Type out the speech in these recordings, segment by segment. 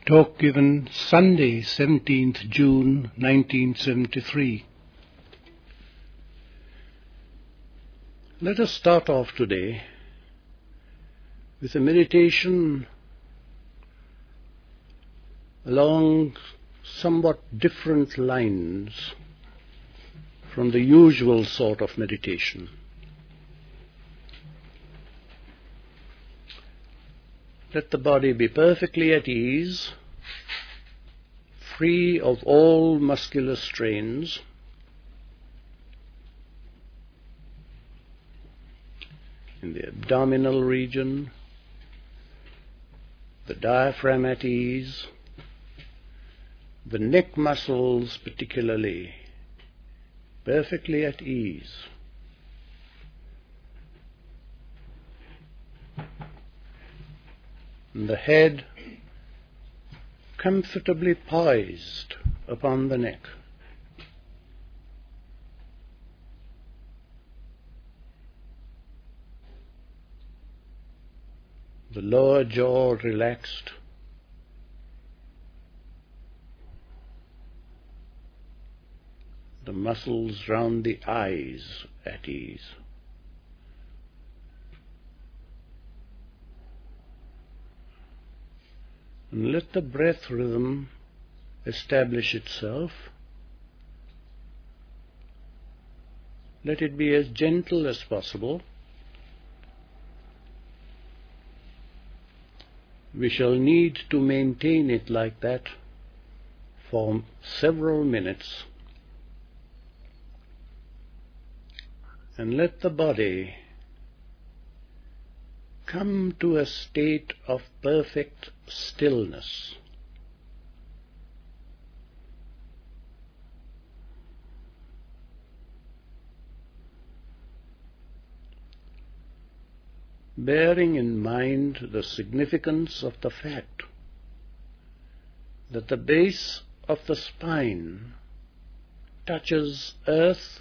Talk given Sunday, 17th June 1973. Let us start off today with a meditation along somewhat different lines from the usual sort of meditation. Let the body be perfectly at ease, free of all muscular strains. In the abdominal region, the diaphragm at ease, the neck muscles particularly, perfectly at ease. And the head comfortably poised upon the neck. The lower jaw relaxed. The muscles round the eyes at ease. And let the breath rhythm establish itself. Let it be as gentle as possible. We shall need to maintain it like that for several minutes. And let the body come to a state of perfect stillness. Bearing in mind the significance of the fact that the base of the spine touches earth,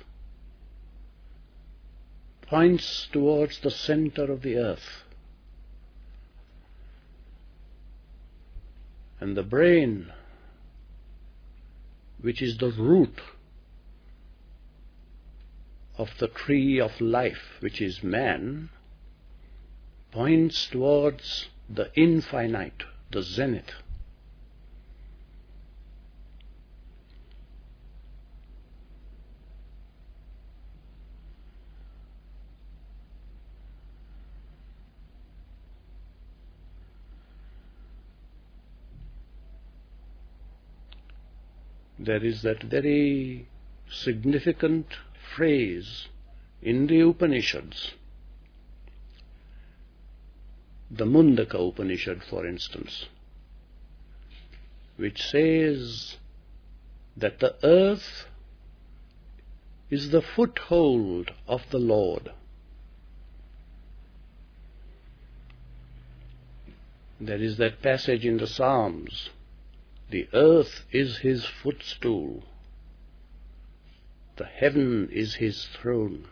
points towards the center of the earth. And the brain, which is the root of the tree of life, which is man, points towards the infinite, the zenith. There is that very significant phrase in the Upanishads, the Mundaka Upanishad, for instance, which says that the earth is the foothold of the Lord. There is that passage in the Psalms, the earth is his footstool, the heaven is his throne.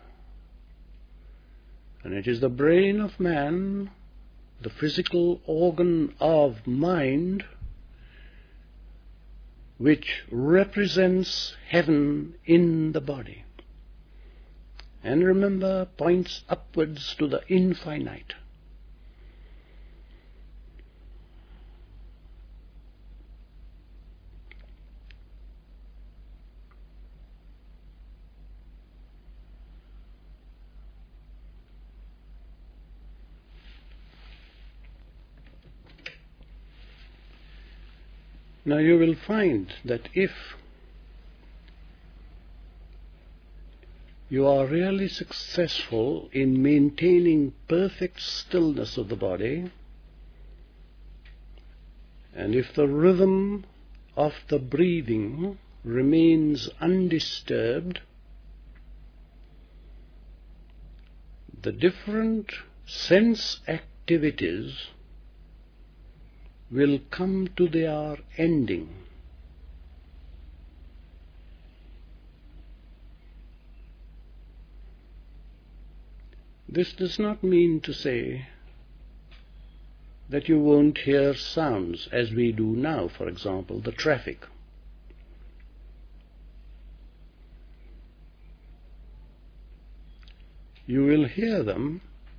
And it is the brain of man, the physical organ of mind, which represents heaven in the body. And remember, points upwards to the infinite. Now you will find that if you are really successful in maintaining perfect stillness of the body, and if the rhythm of the breathing remains undisturbed, the different sense activities will come to their ending. This does not mean to say that you won't hear sounds as we do now, for example, the traffic. You will hear them,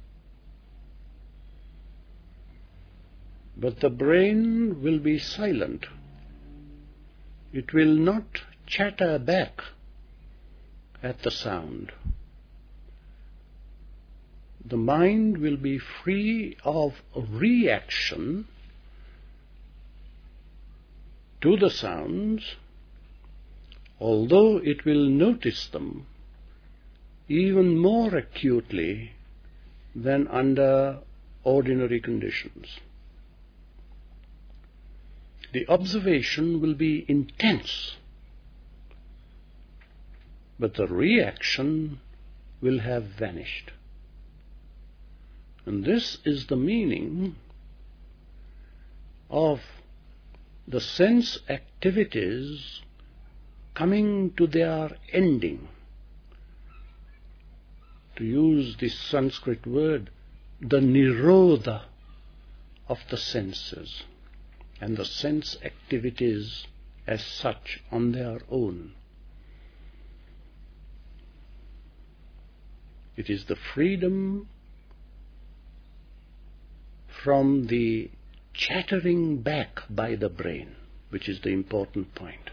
but the brain will be silent. It will not chatter back at the sound. The mind will be free of reaction to the sounds, although it will notice them even more acutely than under ordinary conditions. The observation will be intense, but the reaction will have vanished. And this is the meaning of the sense activities coming to their ending. To use this Sanskrit word, the nirodha of the senses and the sense activities as such on their own. It is the freedom from the chattering back by the brain, which is the important point.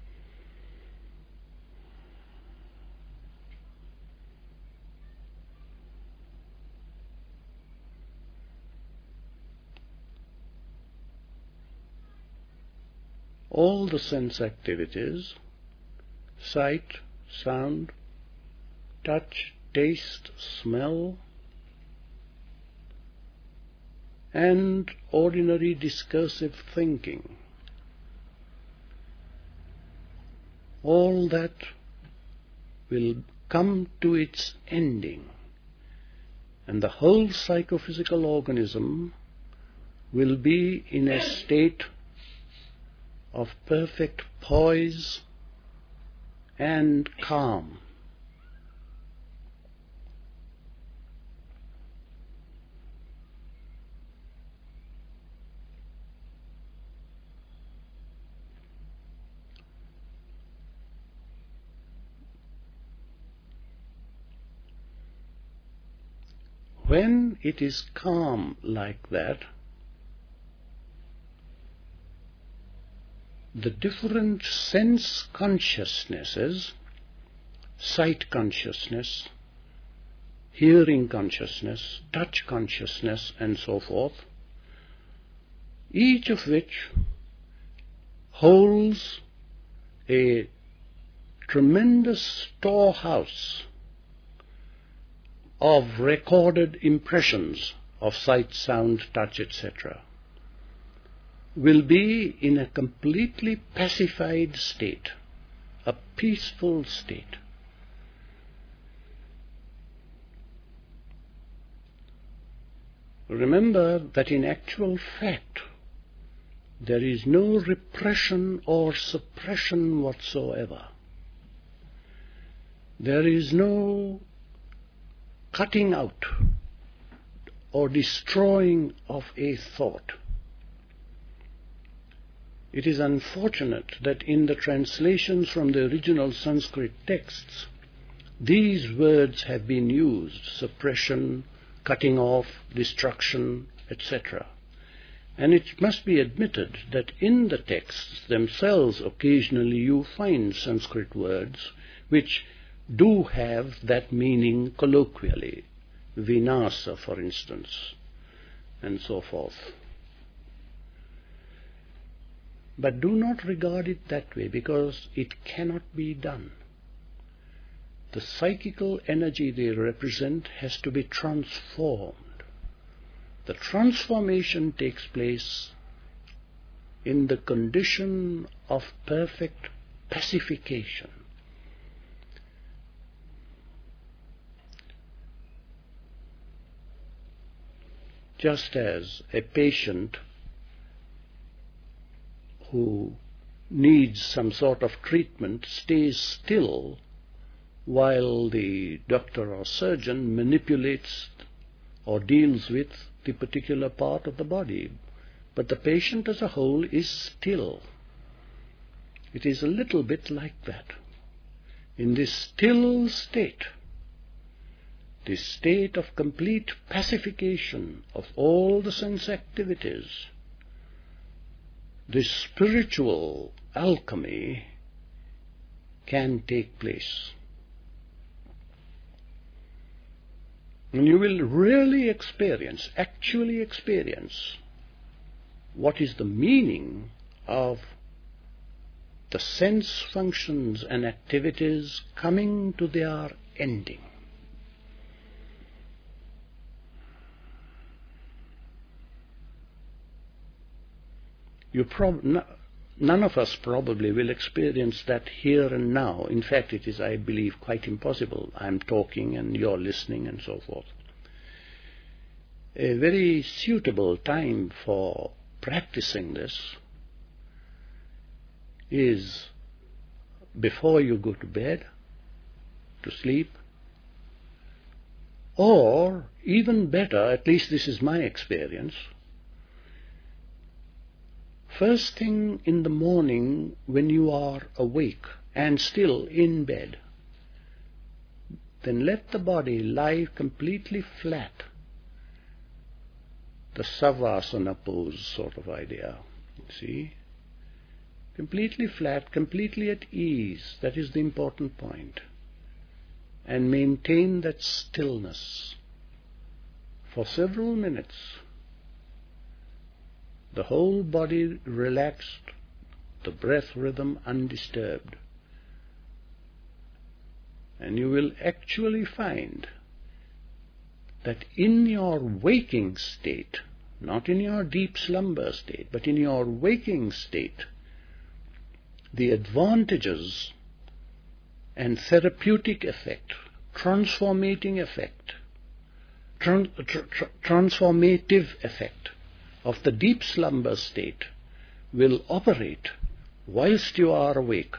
All the sense activities, sight, sound, touch, taste, smell, and ordinary discursive thinking, all that will come to its ending, and the whole psychophysical organism will be in a state of perfect poise and calm. When it is calm like that, the different sense consciousnesses, sight consciousness, hearing consciousness, touch consciousness, and so forth, each of which holds a tremendous storehouse of recorded impressions of sight, sound, touch, etc., will be in a completely pacified state, a peaceful state. Remember that in actual fact there is no repression or suppression whatsoever. There is no cutting out or destroying of a thought. It is unfortunate that in the translations from the original Sanskrit texts, these words have been used: suppression, cutting off, destruction, etc. And it must be admitted that in the texts themselves occasionally you find Sanskrit words which do have that meaning colloquially, vinasa, for instance, and so forth. But do not regard it that way, because it cannot be done. The psychical energy they represent has to be transformed. The transformation takes place in the condition of perfect pacification. Just as a patient who needs some sort of treatment stays still while the doctor or surgeon manipulates or deals with the particular part of the body, but the patient as a whole is still. It is a little bit like that. In this still state, this state of complete pacification of all the sense activities, this spiritual alchemy can take place. And you will really experience, actually experience, what is the meaning of the sense functions and activities coming to their ending. None of us probably will experience that here and now. In fact, it is, I believe, quite impossible. I'm talking and you're listening and so forth. A very suitable time for practicing this is before you go to bed, to sleep, or even better, at least this is my experience, first thing in the morning when you are awake and still in bed. Then let the body lie completely flat, the Savasana pose sort of idea, see? Completely flat, completely at ease, that is the important point. And maintain that stillness for several minutes. The whole body relaxed, the breath rhythm undisturbed. And you will actually find that in your waking state, not in your deep slumber state, but in your waking state, the advantages and therapeutic effect, transformative effect of the deep slumber state will operate whilst you are awake,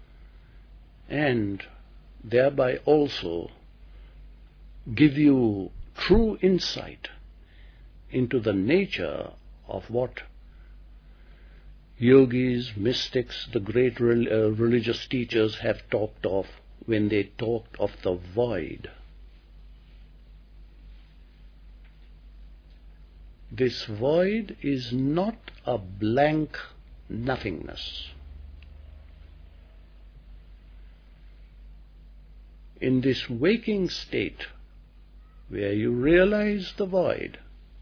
and thereby also give you true insight into the nature of what yogis, mystics, the great religious teachers have talked of when they talked of the void. This void is not a blank nothingness. In this waking state, where you realize the void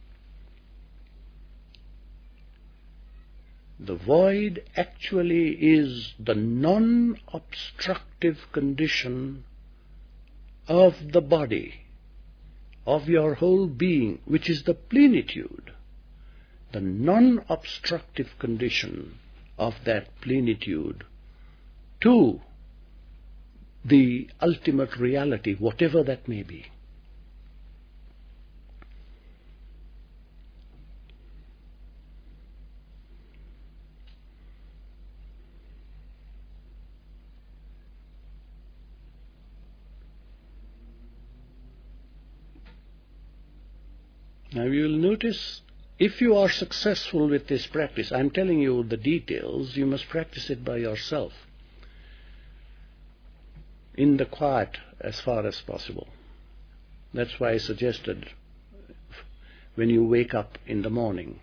actually is the non-obstructive condition of the body, of your whole being, which is the plenitude, the non-obstructive condition of that plenitude to the ultimate reality, whatever that may be. Now you will notice, if you are successful with this practice, I'm telling you the details, you must practice it by yourself, in the quiet as far as possible. That's why I suggested when you wake up in the morning.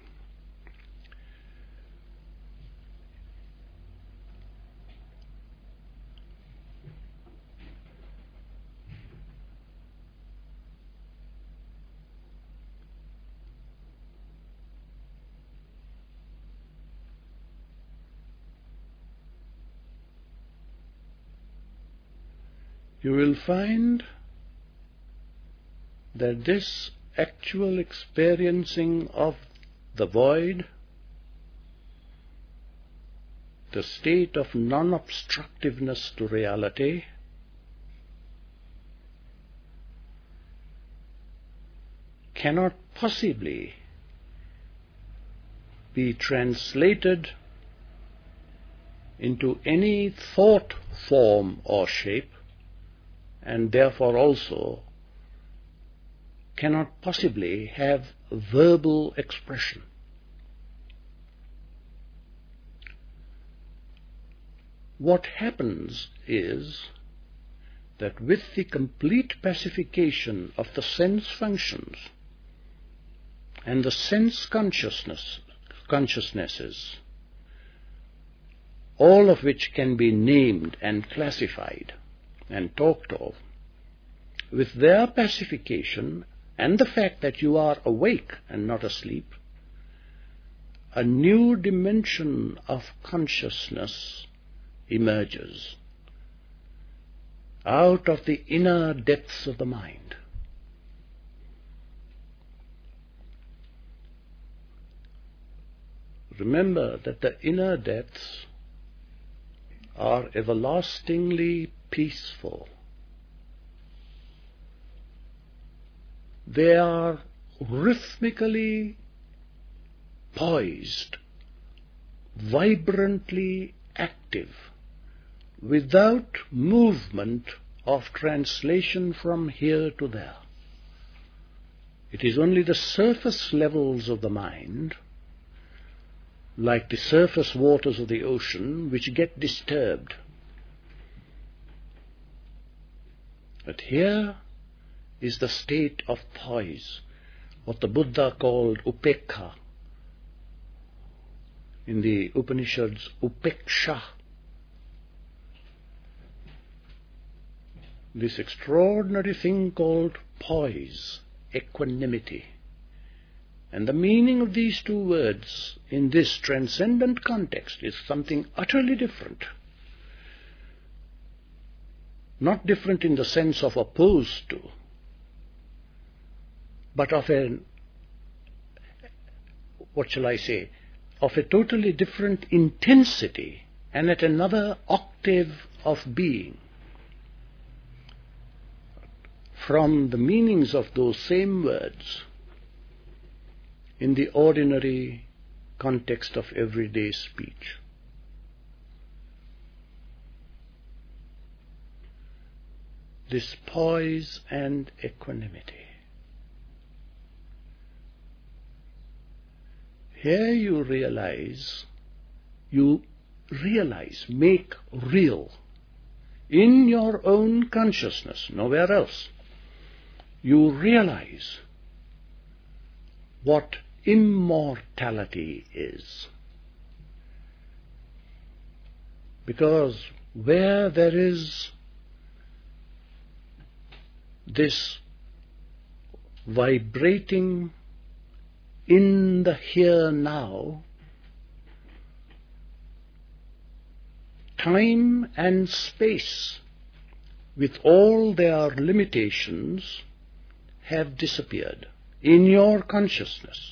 You will find that this actual experiencing of the void, the state of non-obstructiveness to reality, cannot possibly be translated into any thought form or shape, and therefore also cannot possibly have verbal expression. What happens is that with the complete pacification of the sense functions and the sense consciousnesses, all of which can be named and classified and talked of, with their pacification and the fact that you are awake and not asleep, a new dimension of consciousness emerges out of the inner depths of the mind. Remember that the inner depths are everlastingly peaceful. They are rhythmically poised, vibrantly active, without movement of translation from here to there. It is only the surface levels of the mind, like the surface waters of the ocean, which get disturbed. But here is the state of poise, what the Buddha called upekkha, in the Upanishads upeksha. This extraordinary thing called poise, equanimity. And the meaning of these two words in this transcendent context is something utterly different. Not different in the sense of opposed to, but of a totally different intensity and at another octave of being from the meanings of those same words in the ordinary context of everyday speech. This poise and equanimity. Here you realize, make real, in your own consciousness, nowhere else, you realize what immortality is. Because where there is this vibrating in the here now, time and space, with all their limitations, have disappeared in your consciousness.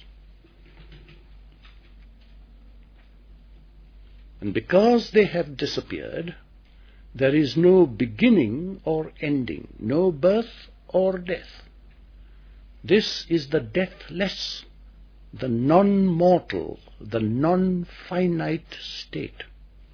And because they have disappeared, there is no beginning or ending, no birth or death. This is the deathless, the non-mortal, the non-finite state.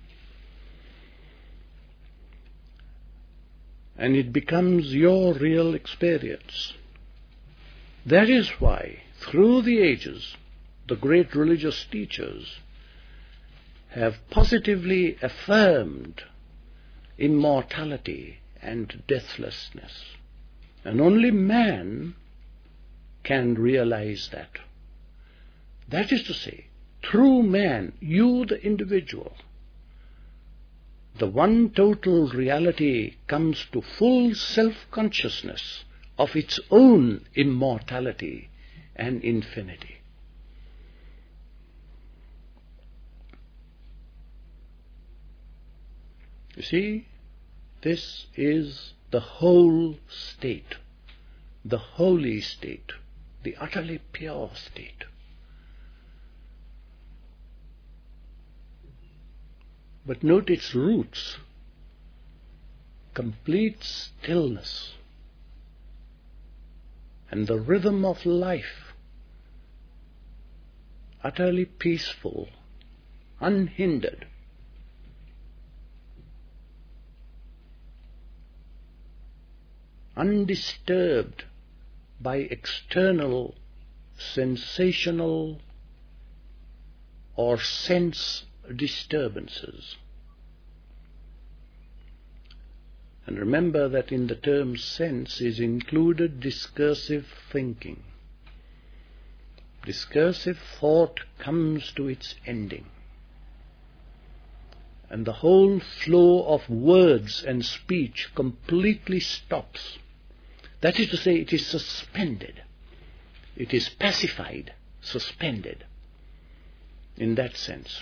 And it becomes your real experience. That is why, through the ages, the great religious teachers have positively affirmed immortality and deathlessness. And only man can realize that. That is to say, through man, you the individual, the one total reality comes to full self-consciousness of its own immortality and infinity. You see, this is the whole state, the holy state, the utterly pure state. But note its roots: complete stillness and the rhythm of life, utterly peaceful, unhindered. Undisturbed by external sensational or sense disturbances. And remember that in the term sense is included discursive thinking. Discursive thought comes to its ending, and the whole flow of words and speech completely stops. That is to say, it is suspended. It is pacified, suspended, in that sense.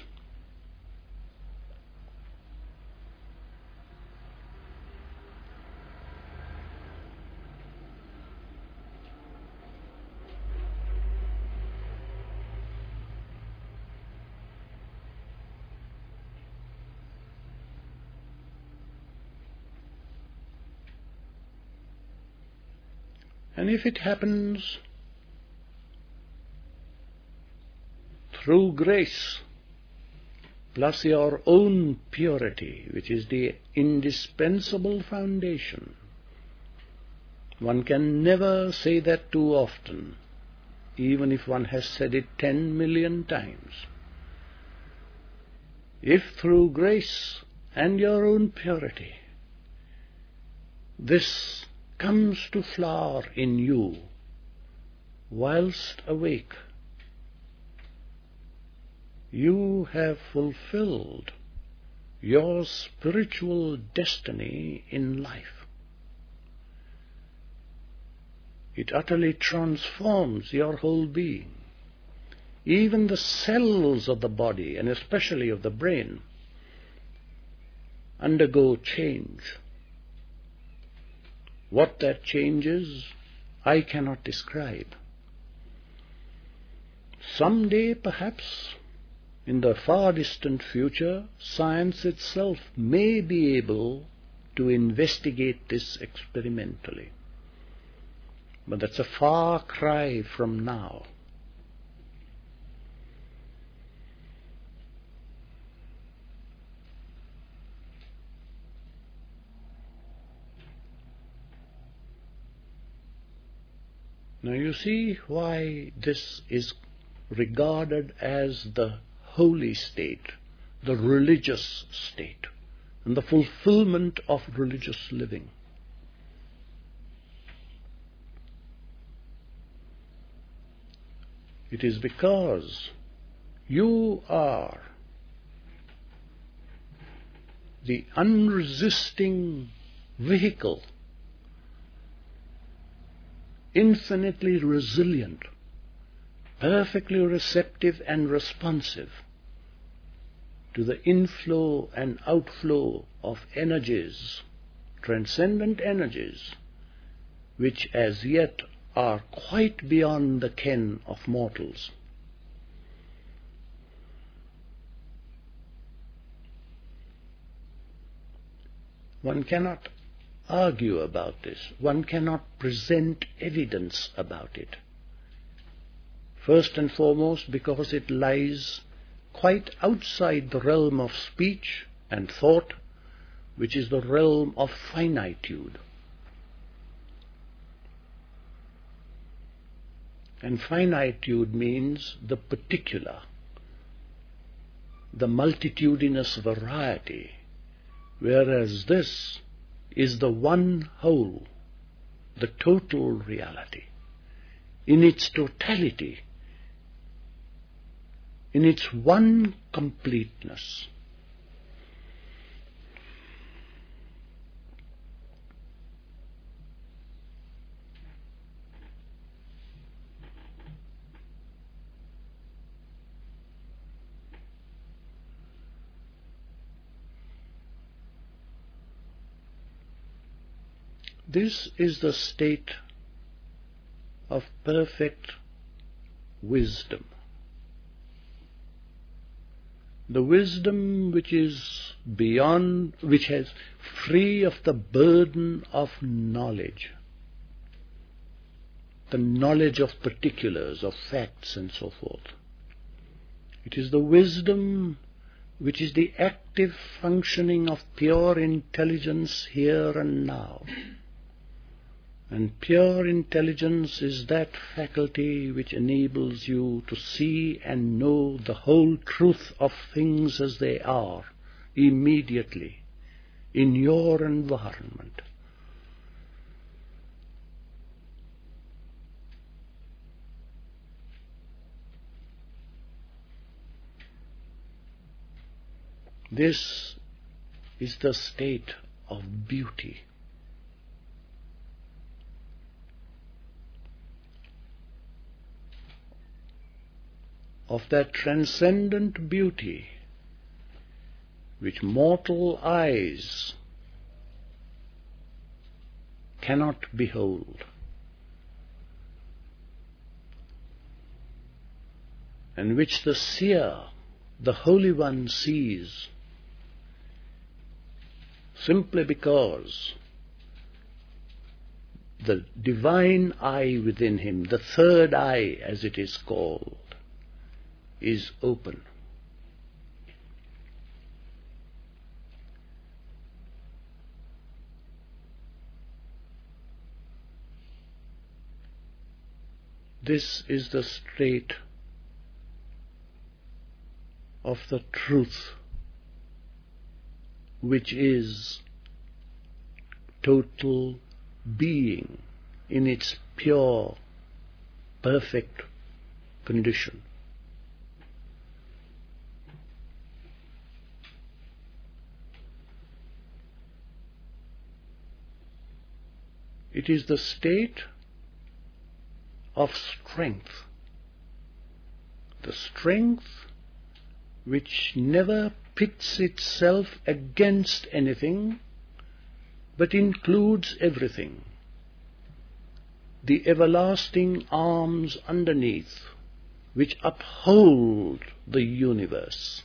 And if it happens through grace, plus your own purity, which is the indispensable foundation, one can never say that too often, even if one has said it 10 million times. If through grace and your own purity, this comes to flower in you whilst awake, you have fulfilled your spiritual destiny in life. It utterly transforms your whole being. Even the cells of the body, and especially of the brain, undergo change. What that change is, I cannot describe. Someday, perhaps, in the far distant future, science itself may be able to investigate this experimentally. But that's a far cry from now. Now you see why this is regarded as the holy state, the religious state, and the fulfillment of religious living. It is because you are the unresisting vehicle, infinitely resilient, perfectly receptive and responsive to the inflow and outflow of energies, transcendent energies, which as yet are quite beyond the ken of mortals. One cannot argue about this. One cannot present evidence about it. First and foremost, because it lies quite outside the realm of speech and thought, which is the realm of finitude. And finitude means the particular, the multitudinous variety, whereas this is the one whole, the total reality, in its totality, in its one completeness. This is the state of perfect wisdom. The wisdom which is beyond, which is free of the burden of knowledge, the knowledge of particulars, of facts and so forth. It is the wisdom which is the active functioning of pure intelligence here and now, And pure intelligence is that faculty which enables you to see and know the whole truth of things as they are, immediately, in your environment. This is the state of beauty. Of that transcendent beauty which mortal eyes cannot behold, and which the seer, the Holy One, sees simply because the divine eye within him, the third eye as it is called, is open. This is the state of the truth, which is total being in its pure, perfect condition. It is the state of strength, the strength which never pits itself against anything, but includes everything. The everlasting arms underneath, which uphold the universe,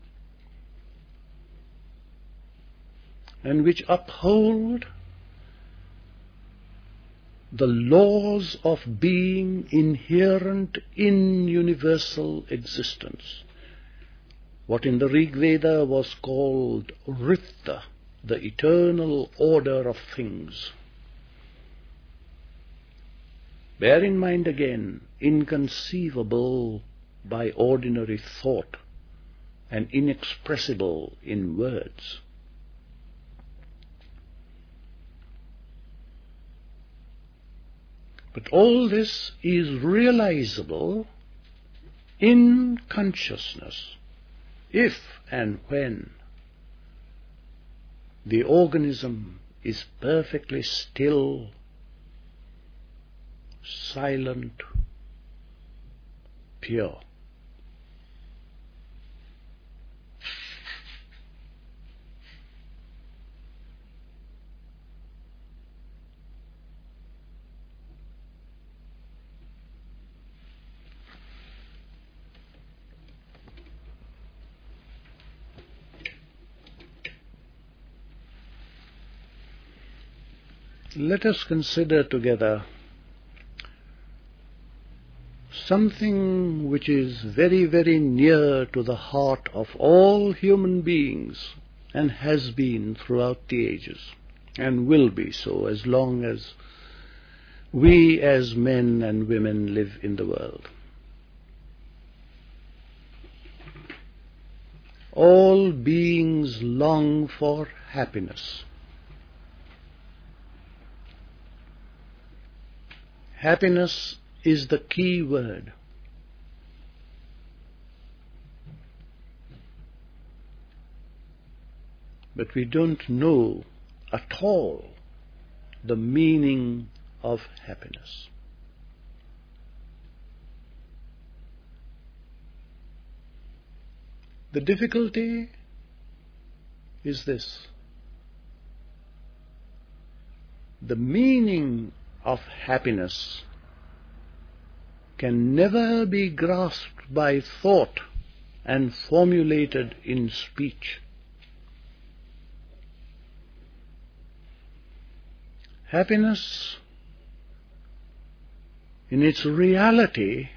and which uphold the laws of being inherent in universal existence. What in the Rig Veda was called Ritta, the eternal order of things. Bear in mind again, inconceivable by ordinary thought and inexpressible in words. But all this is realizable in consciousness, if and when the organism is perfectly still, silent, pure. Let us consider together something which is very, very near to the heart of all human beings, and has been throughout the ages, and will be so as long as we as men and women live in the world. All beings long for happiness. Happiness is the key word. But we don't know at all the meaning of happiness. The difficulty is this: the meaning of happiness can never be grasped by thought and formulated in speech. Happiness, in its reality,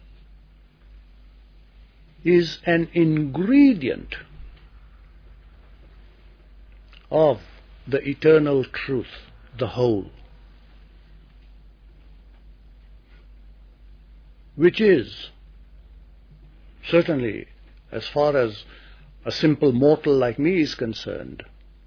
is an ingredient of the eternal truth, the whole. which is, certainly as far as a simple mortal like me is concerned,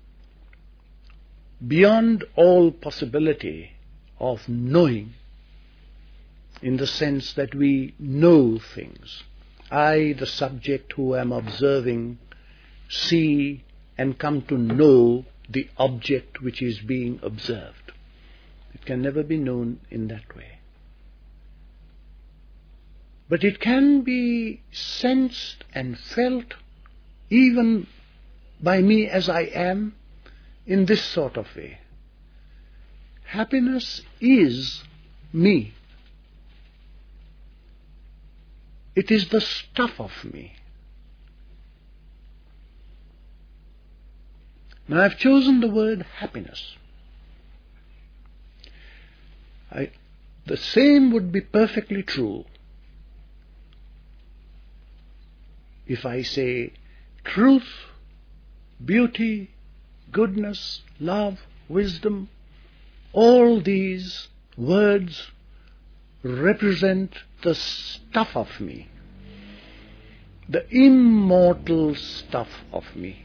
beyond all possibility of knowing, in the sense that we know things. I, the subject who am observing, see and come to know the object which is being observed. It can never be known in that way. But it can be sensed and felt even by me as I am in this sort of way. Happiness is me. It is the stuff of me. Now I've chosen the word happiness. The same would be perfectly true if I say truth, beauty, goodness, love, wisdom. All these words represent the stuff of me, the immortal stuff of me.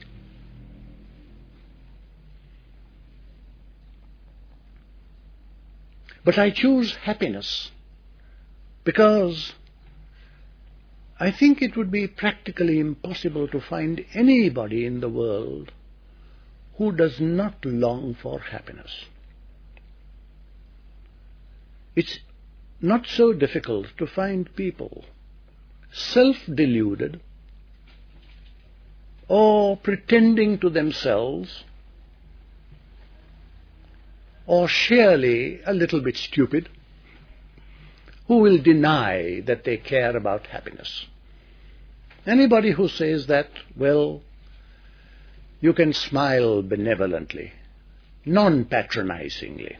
But I choose happiness because I think it would be practically impossible to find anybody in the world who does not long for happiness. It's not so difficult to find people self-deluded or pretending to themselves, or sheerly a little bit stupid, who will deny that they care about happiness. Anybody who says that, well, you can smile benevolently, non-patronizingly.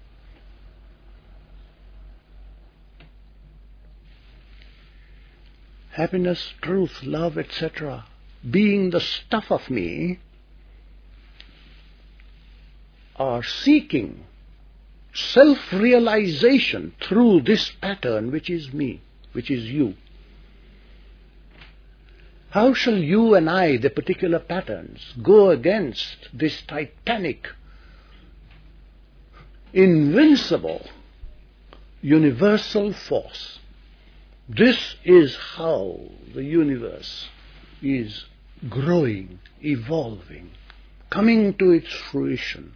Happiness, truth, love, etc., being the stuff of me, are seeking self-realization through this pattern which is me, which is you. How shall you and I, the particular patterns, go against this titanic, invincible, universal force? This is how the universe is growing, evolving, coming to its fruition.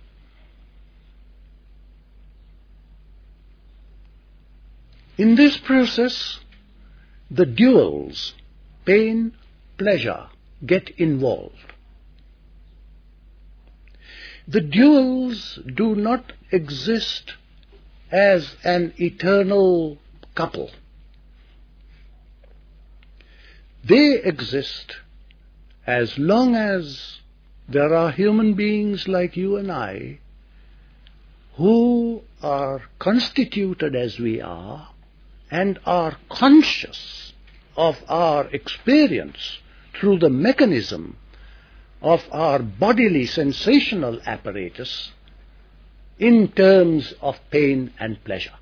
In this process, the duals, pain, pleasure, get involved. The duals do not exist as an eternal couple. They exist as long as there are human beings like you and I who are constituted as we are and are conscious of our experience through the mechanism of our bodily sensational apparatus in terms of pain and pleasure.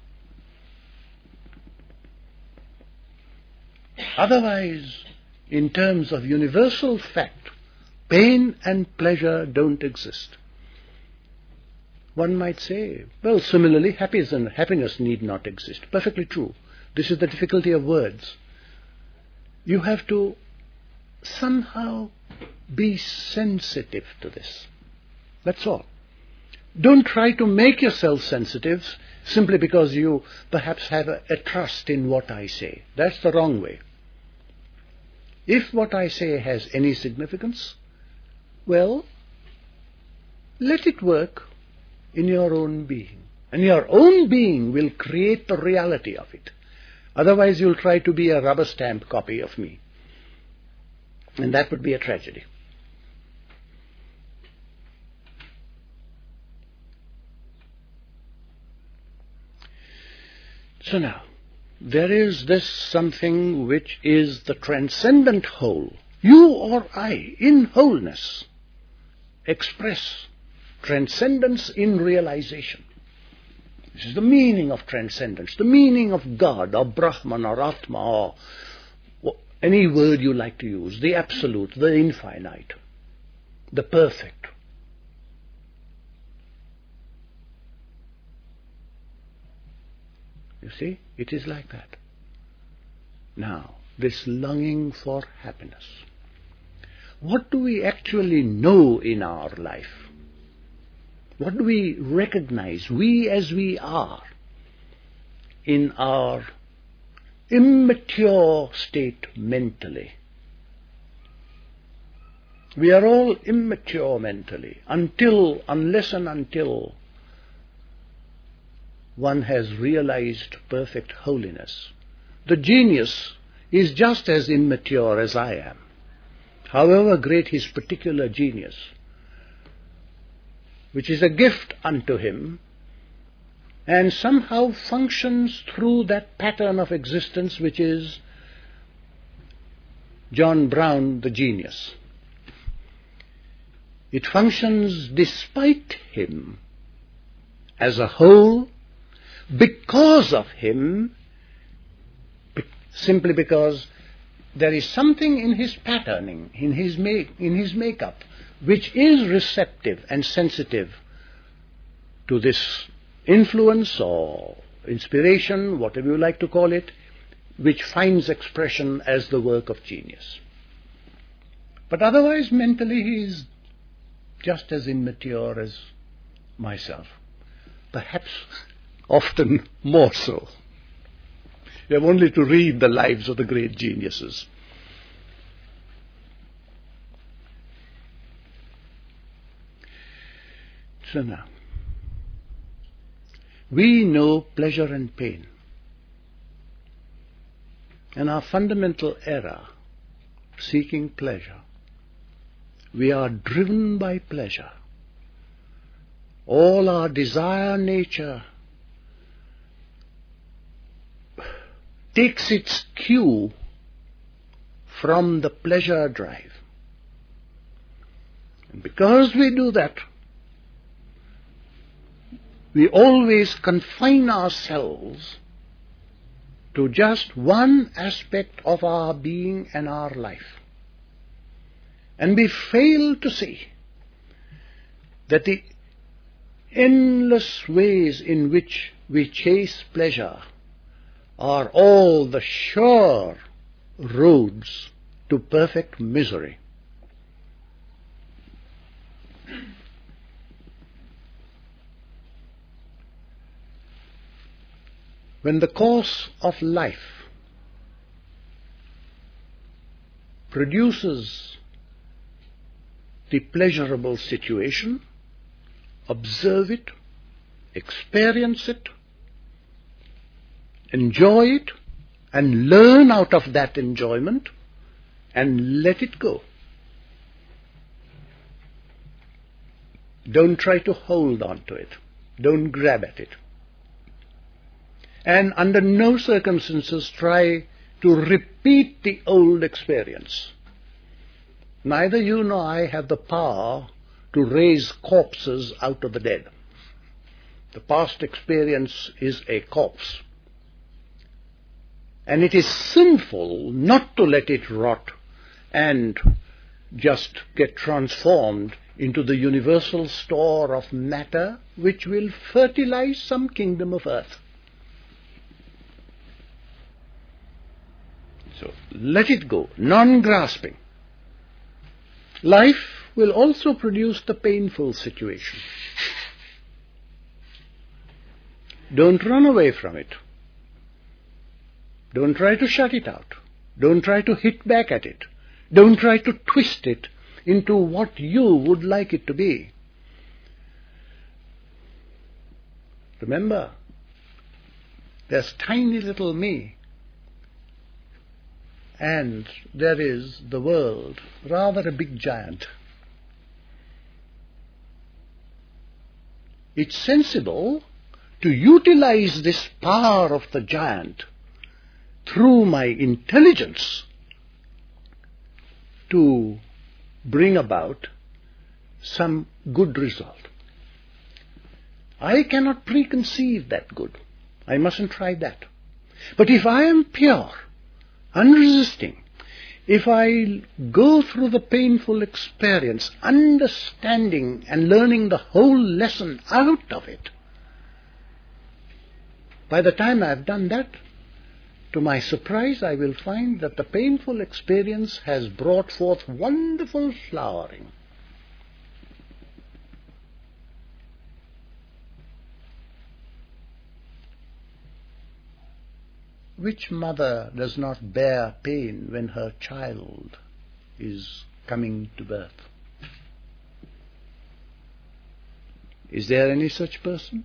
Otherwise, in terms of universal fact, pain and pleasure don't exist. One might say, well, similarly, happiness need not exist. Perfectly true. This is the difficulty of words. You have to somehow be sensitive to this. That's all. Don't try to make yourself sensitive simply because you perhaps have a trust in what I say. That's the wrong way. If what I say has any significance, well, let it work in your own being. And your own being will create the reality of it. Otherwise, you'll try to be a rubber stamp copy of me. And that would be a tragedy. So now, there is this something which is the transcendent whole. You or I, in wholeness, express transcendence in realization. This is the meaning of transcendence, the meaning of God, or Brahman, or Atma, or any word you like to use, the absolute, the infinite, the perfect. You see, it is like that. Now, this longing for happiness. What do we actually know in our life? What do we recognize, we as we are, in our immature state mentally? We are all immature mentally unless and until one has realized perfect holiness. The genius is just as immature as I am, however great his particular genius, which is a gift unto him, and somehow functions through that pattern of existence which is John Brown, the genius. It functions despite him, as a whole, because of him, simply because there is something in his patterning, in his makeup, which is receptive and sensitive to this influence or inspiration, whatever you like to call it, which finds expression as the work of genius. But otherwise, mentally, he is just as immature as myself. Perhaps often more so. You have only to read the lives of the great geniuses. So now, we know pleasure and pain. And our fundamental error, seeking pleasure, we are driven by pleasure. All our desire nature takes its cue from the pleasure drive. And because we do that, we always confine ourselves to just one aspect of our being and our life. And we fail to see that the endless ways in which we chase pleasure are all the sure roads to perfect misery. When the course of life produces the pleasurable situation, observe it, experience it, enjoy it, and learn out of that enjoyment, and let it go. Don't try to hold on to it. Don't grab at it. And under no circumstances try to repeat the old experience. Neither you nor I have the power to raise corpses out of the dead. The past experience is a corpse. And it is sinful not to let it rot and just get transformed into the universal store of matter which will fertilize some kingdom of earth. So let it go, non-grasping. Life will also produce the painful situation. Don't run away from it. Don't try to shut it out. Don't try to hit back at it. Don't try to twist it into what you would like it to be. Remember, there's tiny little me, and there is the world, rather a big giant. It's sensible to utilize this power of the giant through my intelligence to bring about some good result. I cannot preconceive that good. I mustn't try that. But if I am pure, unresisting, if I go through the painful experience, understanding and learning the whole lesson out of it, by the time I have done that, to my surprise, I will find that the painful experience has brought forth wonderful flowering. Which mother does not bear pain when her child is coming to birth? Is there any such person?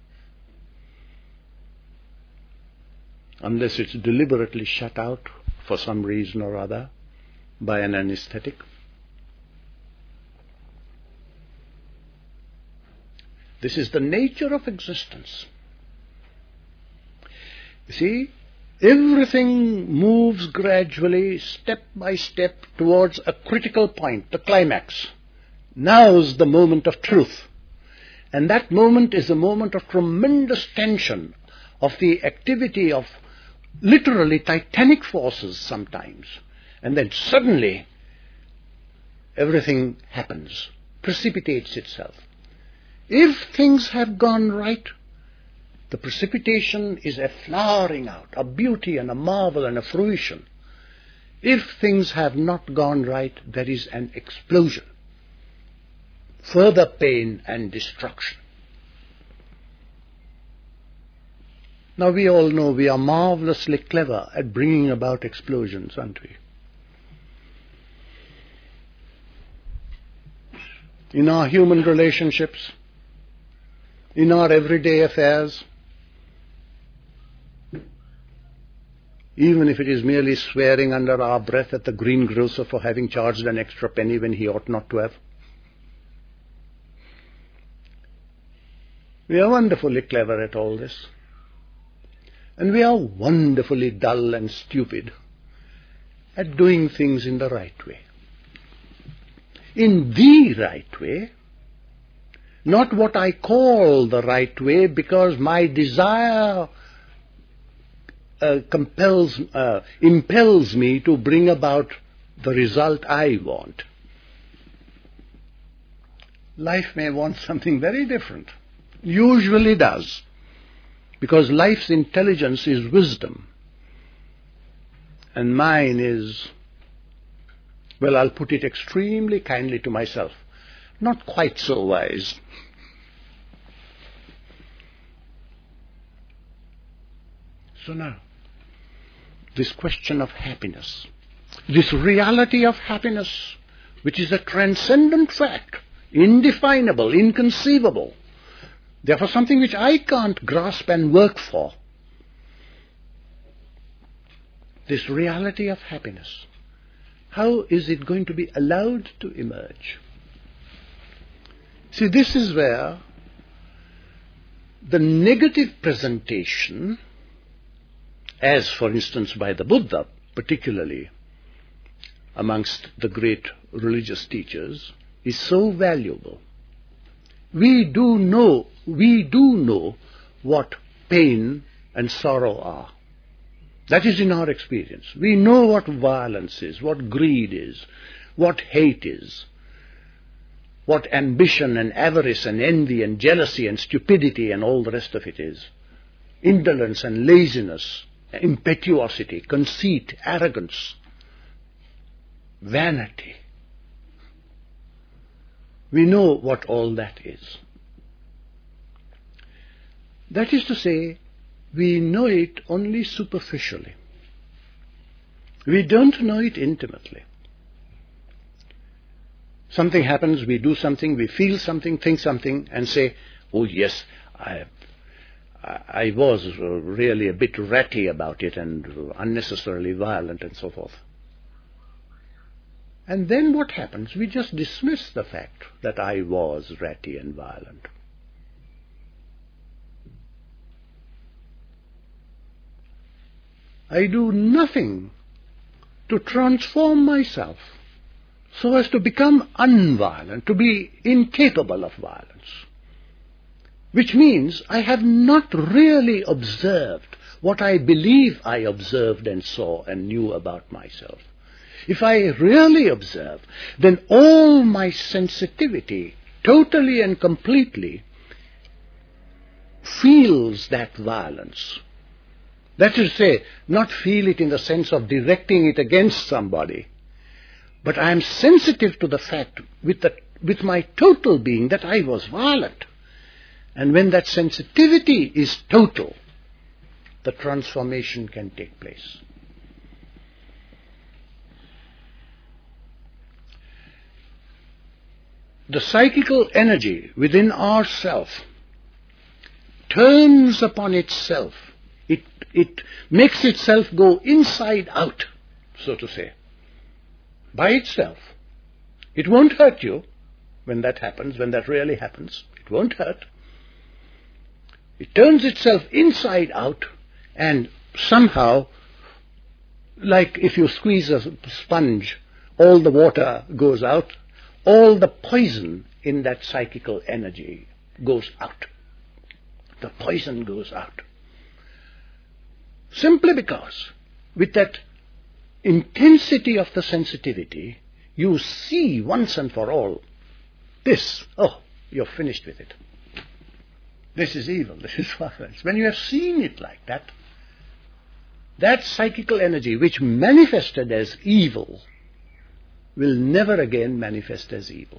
Unless it's deliberately shut out for some reason or other by an anesthetic. This is the nature of existence. You see, everything moves gradually, step by step, towards a critical point, the climax. Now's the moment of truth. And that moment is a moment of tremendous tension, of the activity of literally titanic forces sometimes. And then suddenly everything happens, precipitates itself. If things have gone right, the precipitation is a flowering out, a beauty and a marvel and a fruition. If things have not gone right, there is an explosion, further pain and destruction. Now we all know we are marvelously clever at bringing about explosions, aren't we? In our human relationships, in our everyday affairs, even if it is merely swearing under our breath at the greengrocer for having charged an extra penny when he ought not to have. We are wonderfully clever at all this. And we are wonderfully dull and stupid at doing things in the right way. In the right way, not what I call the right way, because my desire impels me to bring about the result I want. Life may want something very different. Usually does. Because life's intelligence is wisdom. And mine is, well, I'll put it extremely kindly to myself, not quite so wise. So now, this question of happiness, this reality of happiness, which is a transcendent fact, indefinable, inconceivable, therefore something which I can't grasp and work for. This reality of happiness, how is it going to be allowed to emerge? See, this is where the negative presentation, as for instance by the Buddha, particularly amongst the great religious teachers, is so valuable. We do know what pain and sorrow are. That is in our experience. We know what violence is, what greed is, what hate is, what ambition and avarice and envy and jealousy and stupidity and all the rest of it is. Indolence and laziness, impetuosity, conceit, arrogance, vanity. We know what all that is. That is to say, we know it only superficially. We don't know it intimately. Something happens, we do something, we feel something, think something, and say, oh yes, I was really a bit ratty about it and unnecessarily violent and so forth. And then what happens? We just dismiss the fact that I was ratty and violent. I do nothing to transform myself so as to become unviolent, to be incapable of violence. which means I have not really observed what I believe I observed and saw and knew about myself. If I really observe, then all my sensitivity, totally and completely, feels that violence. That is to say, not feel it in the sense of directing it against somebody, but I am sensitive to the fact with my total being that I was violent. And when that sensitivity is total, the transformation can take place. The psychical energy within ourself turns upon itself. It makes itself go inside out, so to say, by itself. It won't hurt you when that happens, when that really happens. It won't hurt. It turns itself inside out, and somehow, like if you squeeze a sponge, all the water goes out, all the poison in that psychical energy goes out. The poison goes out. Simply because with that intensity of the sensitivity, you see once and for all this. Oh, you're finished with it. This is evil, this is violence. When you have seen it like that, that psychical energy which manifested as evil will never again manifest as evil.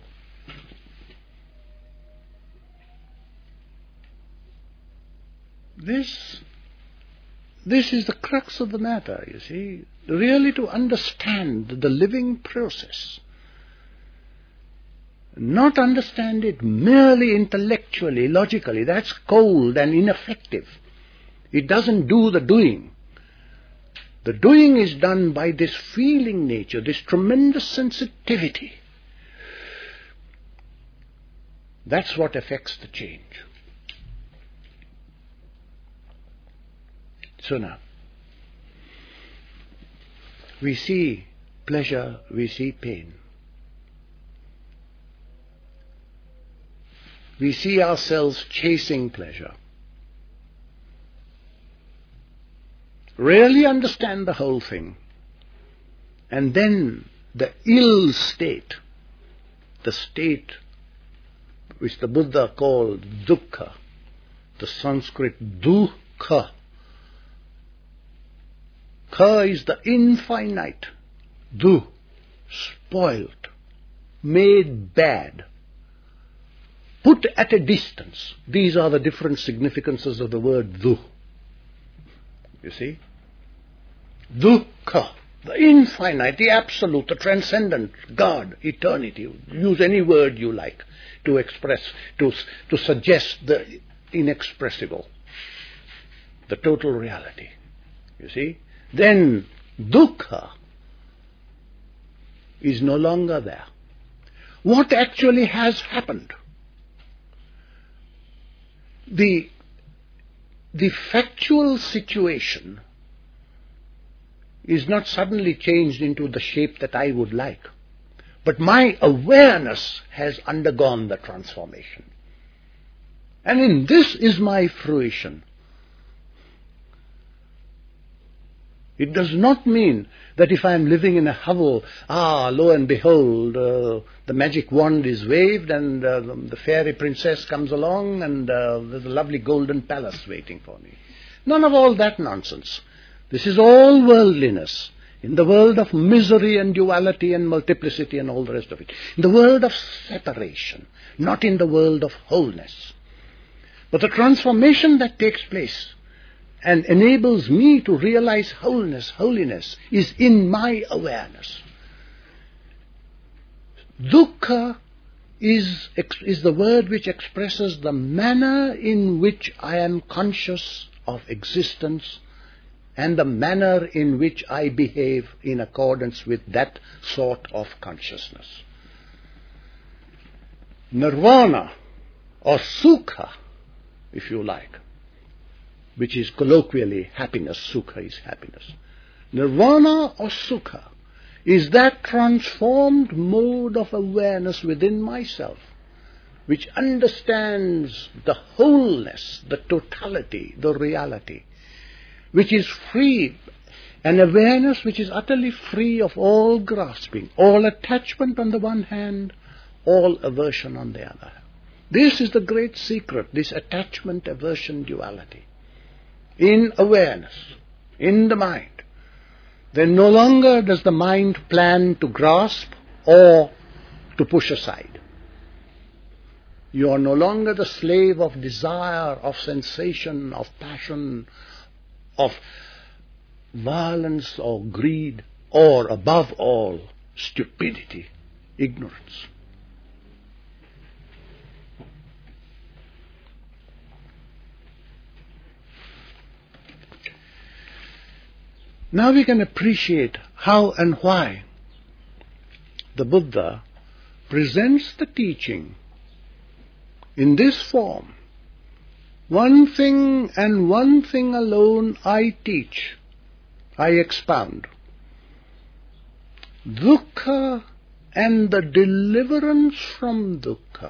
This is the crux of the matter, you see. Really to understand the living process. Not understand it merely intellectually, logically. That's cold and ineffective. It doesn't do the doing. The doing is done by this feeling nature, this tremendous sensitivity. That's what affects the change. So now, we see pleasure, we see pain. We see ourselves chasing pleasure. Really understand the whole thing. And then the ill state, the state which the Buddha called dukkha, the Sanskrit dukkha. Ka is the infinite, du, spoiled, made bad, put at a distance. These are the different significances of the word du. You see? Dukkha, the infinite, the absolute, the transcendent, God, eternity. Use any word you like to express, to suggest the inexpressible, the total reality. You see? Then dukkha is no longer there. What actually has happened? The factual situation is not suddenly changed into the shape that I would like, but my awareness has undergone the transformation. And in this is my fruition. It does not mean that if I am living in a hovel, lo and behold, the magic wand is waved and the fairy princess comes along and there's a lovely golden palace waiting for me. None of all that nonsense. This is all worldliness. In the world of misery and duality and multiplicity and all the rest of it. In the world of separation, not in the world of wholeness. But the transformation that takes place and enables me to realize wholeness, holiness, is in my awareness. Dukkha is the word which expresses the manner in which I am conscious of existence and the manner in which I behave in accordance with that sort of consciousness. Nirvana, or sukha, if you like, which is colloquially happiness. Sukha is happiness. Nirvana or sukha is that transformed mode of awareness within myself, which understands the wholeness, the totality, the reality, which is free, an awareness which is utterly free of all grasping, all attachment on the one hand, all aversion on the other. This is the great secret, this attachment-aversion duality. In awareness, in the mind, then no longer does the mind plan to grasp or to push aside. You are no longer the slave of desire, of sensation, of passion, of violence or greed, or above all, stupidity, ignorance. Now we can appreciate how and why the Buddha presents the teaching in this form. One thing and one thing alone I teach, I expound. Dukkha and the deliverance from dukkha.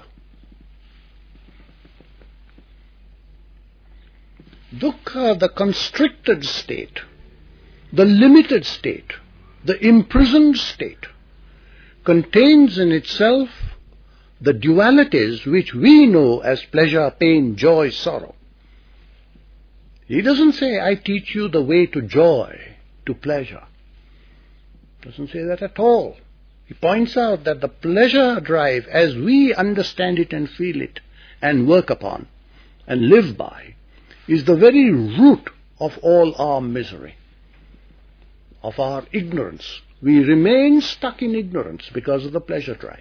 Dukkha, the constricted state, the limited state, the imprisoned state, contains in itself the dualities which we know as pleasure, pain, joy, sorrow. He doesn't say, I teach you the way to joy, to pleasure. Doesn't say that at all. He points out that the pleasure drive, as we understand it and feel it, and work upon, and live by, is the very root of all our misery, of our ignorance. We remain stuck in ignorance because of the pleasure drive.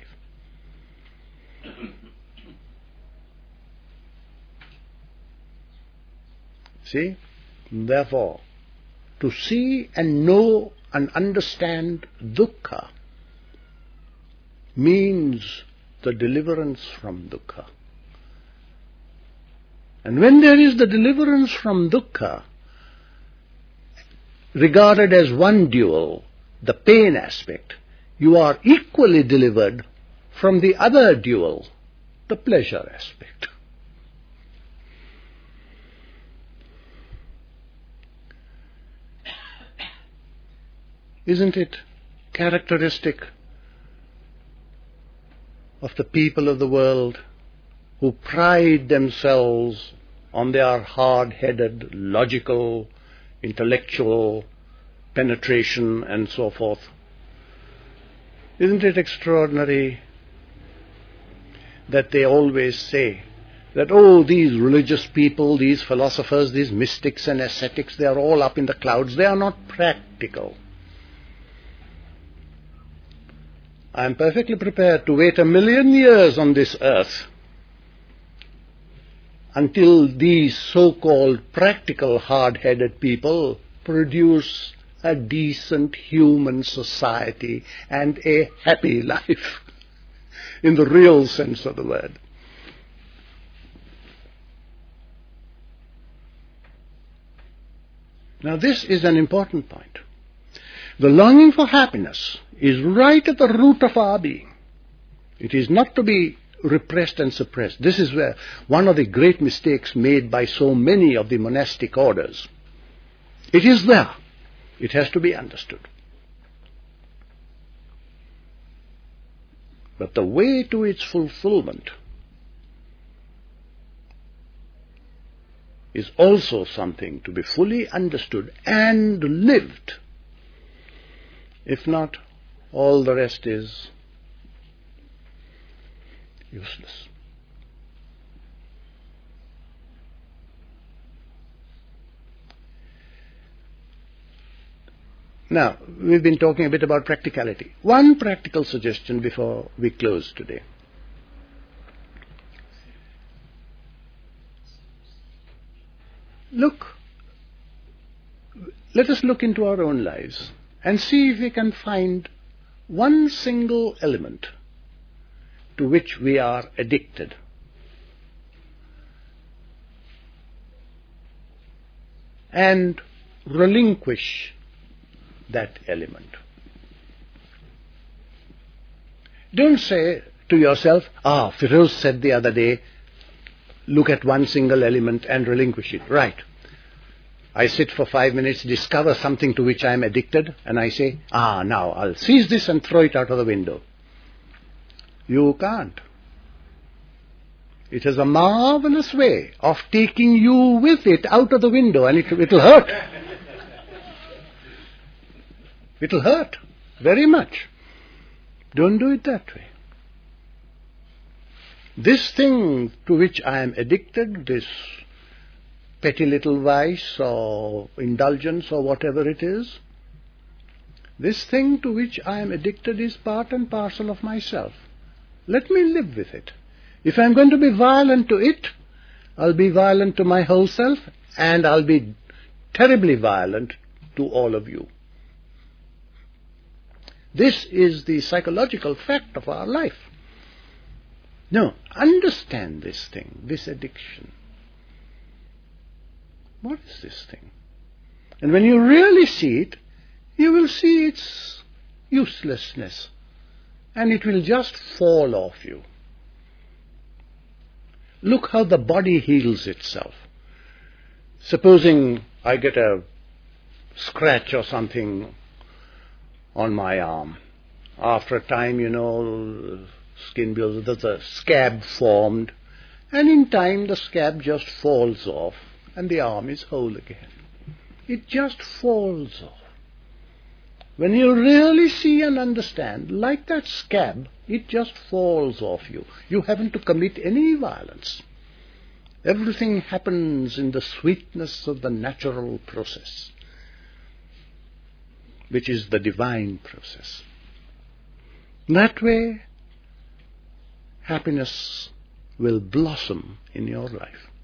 See? Therefore, to see and know and understand dukkha means the deliverance from dukkha. And when there is the deliverance from dukkha, regarded as one dual, the pain aspect, you are equally delivered from the other dual, the pleasure aspect. Isn't it characteristic of the people of the world who pride themselves on their hard-headed, logical, intellectual penetration and so forth? Isn't it extraordinary that they always say that, oh, these religious people, these philosophers, these mystics and ascetics, they are all up in the clouds, they are not practical. I am perfectly prepared to wait 1,000,000 years on this earth until these so-called practical hard-headed people produce a decent human society and a happy life in the real sense of the word. Now this is an important point. The longing for happiness is right at the root of our being. It is not to be repressed and suppressed. This is where one of the great mistakes made by so many of the monastic orders. It is there. It has to be understood. But the way to its fulfillment is also something to be fully understood and lived. If not, all the rest is useless. Now, we've been talking a bit about practicality. One practical suggestion before we close today. Let us look into our own lives and see if we can find one single element to which we are addicted. And relinquish that element. Don't say, to yourself, Firoz said the other day, look at one single element and relinquish it. Right. I sit for 5 minutes, discover something to which I am addicted, and I say, now I'll seize this and throw it out of the window. You can't. It has a marvelous way of taking you with it out of the window, and it'll hurt. It'll hurt very much. Don't do it that way. This thing to which I am addicted, this petty little vice or indulgence or whatever it is, this thing to which I am addicted is part and parcel of myself. Let me live with it. If I'm going to be violent to it, I'll be violent to my whole self, and I'll be terribly violent to all of you. This is the psychological fact of our life. No, understand this thing, this addiction. What is this thing? And when you really see it, you will see its uselessness, and it will just fall off you. Look how the body heals itself. Supposing I get a scratch or something on my arm. After a time, skin builds, there's a scab formed, and in time the scab just falls off, and the arm is whole again. It just falls off. When you really see and understand, like that scab, it just falls off you. You haven't to commit any violence. Everything happens in the sweetness of the natural process, which is the divine process. That way, happiness will blossom in your life.